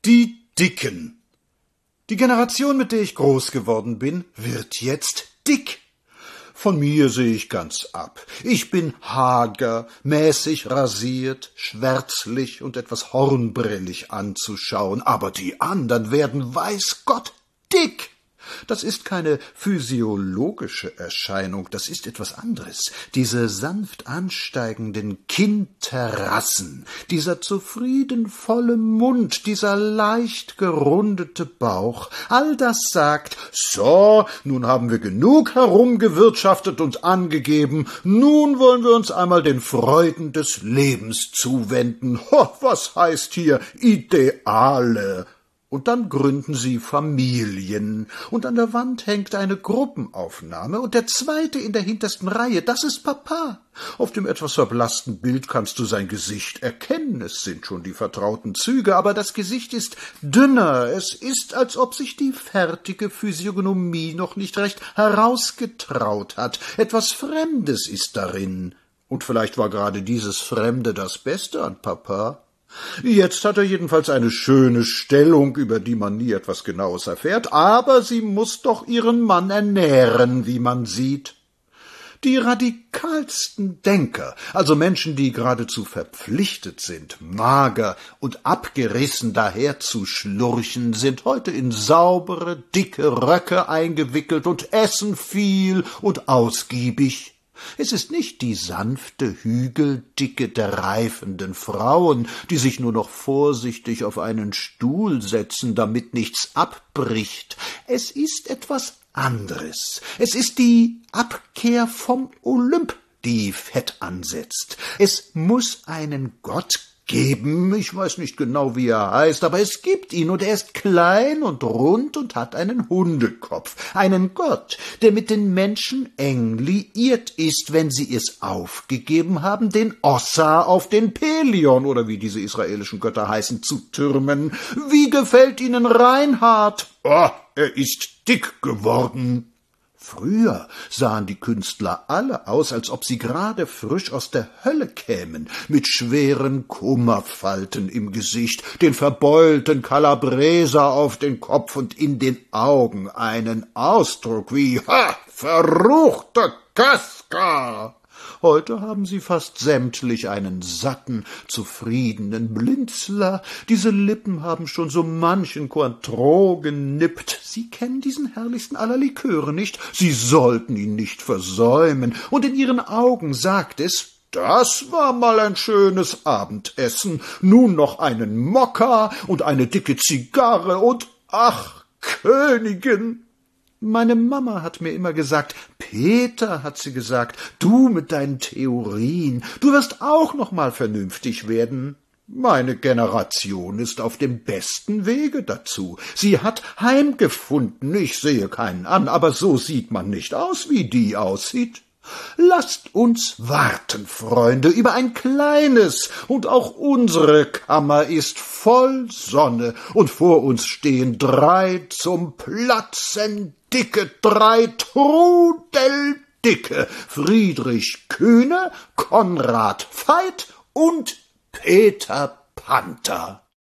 Die Dicken. Die Generation, mit der ich groß geworden bin, wird jetzt dick. Von mir sehe ich ganz ab. Ich bin hager, mäßig rasiert, schwärzlich und etwas hornbrillig anzuschauen, aber die anderen werden, weiß Gott, dick. Das ist keine physiologische Erscheinung, das ist etwas anderes. Diese sanft ansteigenden Kinnterrassen, dieser zufriedenvolle Mund, dieser leicht gerundete Bauch, all das sagt, so, nun haben wir genug herumgewirtschaftet und angegeben, nun wollen wir uns einmal den Freuden des Lebens zuwenden. Ho, was heißt hier Ideale? Und dann gründen sie Familien, und an der Wand hängt eine Gruppenaufnahme, und der zweite in der hintersten Reihe, das ist Papa. Auf dem etwas verblassten Bild kannst du sein Gesicht erkennen, es sind schon die vertrauten Züge, aber das Gesicht ist dünner, es ist, als ob sich die fertige Physiognomie noch nicht recht herausgetraut hat, etwas Fremdes ist darin. Und vielleicht war gerade dieses Fremde das Beste an Papa. Jetzt hat er jedenfalls eine schöne Stellung, über die man nie etwas Genaues erfährt, aber sie muß doch ihren Mann ernähren, wie man sieht. Die radikalsten Denker, also Menschen, die geradezu verpflichtet sind, mager und abgerissen daherzuschlurchen, sind heute in saubere, dicke Röcke eingewickelt und essen viel und ausgiebig. Es ist nicht die sanfte Hügeldicke der reifenden Frauen, die sich nur noch vorsichtig auf einen Stuhl setzen, damit nichts abbricht. Es ist etwas anderes. Es ist die Abkehr vom Olymp, die Fett ansetzt. Es muß einen Gott geben, ich weiß nicht genau, wie er heißt, aber es gibt ihn, und er ist klein und rund und hat einen Hundekopf, einen Gott, der mit den Menschen eng liiert ist, wenn sie es aufgegeben haben, den Ossa auf den Pelion, oder wie diese israelischen Götter heißen, zu türmen. Wie gefällt Ihnen Reinhard? Oh, er ist dick geworden. Früher sahen die Künstler alle aus, als ob sie gerade frisch aus der Hölle kämen, mit schweren Kummerfalten im Gesicht, den verbeulten Kalabreser auf den Kopf und in den Augen einen Ausdruck wie verruchter Kaskar. Heute haben sie fast sämtlich einen satten, zufriedenen Blinzler. Diese Lippen haben schon so manchen Cointreau genippt. Sie kennen diesen herrlichsten aller Liköre nicht. Sie sollten ihn nicht versäumen. Und in ihren Augen sagt es, das war mal ein schönes Abendessen. Nun noch einen Mokka und eine dicke Zigarre und, ach, Königin! Meine Mama hat mir immer gesagt, Peter, hat sie gesagt, du mit deinen Theorien, du wirst auch noch mal vernünftig werden. Meine Generation ist auf dem besten Wege dazu. Sie hat heimgefunden, ich sehe keinen an, aber so sieht man nicht aus, wie die aussieht. Lasst uns warten, Freunde, über ein kleines, und auch unsere Kammer ist voll Sonne, und vor uns stehen 3 zum Platzen dicke, 3 trudeldicke, Friedrich Kühne, Konrad Veit und Peter Panther.